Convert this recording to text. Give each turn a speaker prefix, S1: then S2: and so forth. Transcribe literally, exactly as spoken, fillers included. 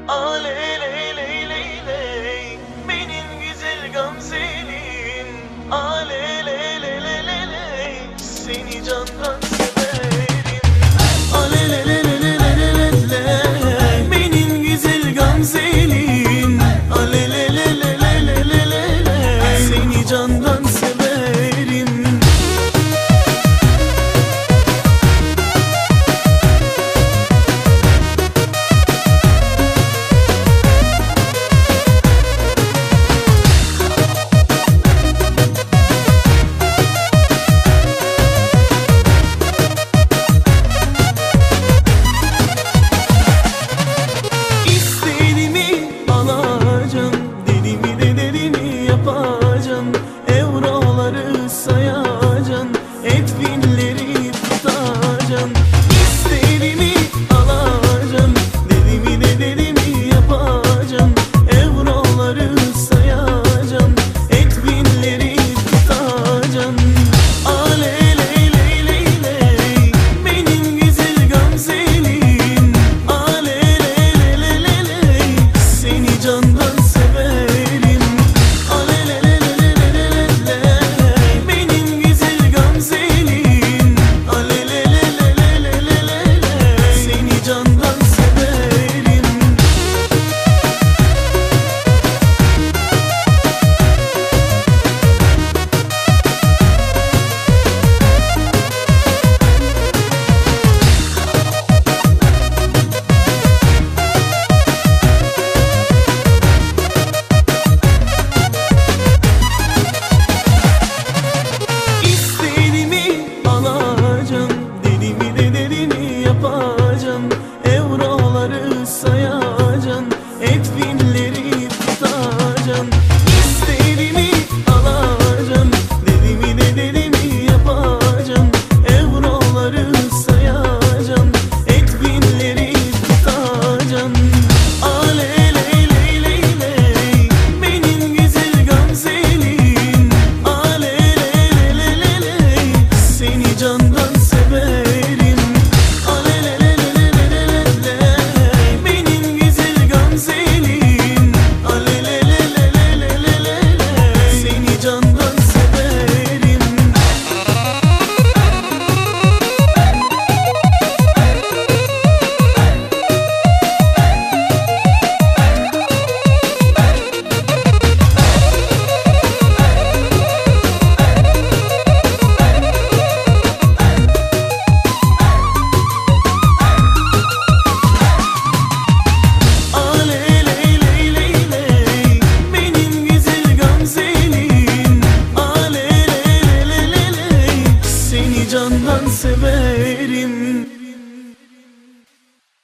S1: Ale ley ley ley ley, benim güzel gamzelim. Ale ley ley ley ley ley, seni candan severim. Ale ley ley ley ley ley ley ley, benim güzel gamzelim. Ale ley ley ley ley ley ley ley ley, seni candan severim. Euroları sayacan, etvinleri tutacan. İstediğimi alacan, dediğimi de dediğimi yapacan. Euroları sayacan, etvinleri tutacan. Ale ley ley ley ley, benim güzel gamzelim. Ale ley ley ley ley ley, seni candan severim. Ale ley ley Euroları sayacan, etvinleri tutacan. İstediğimi alacan, dediğimi de dediğimi yapacan. Euroları sayacan, etvinleri tutacan. Ale ley ley ley ley, benim güzel gamzelim. Ale ley ley ley ley ley, seni candan severim. Ale ley ley candan severim.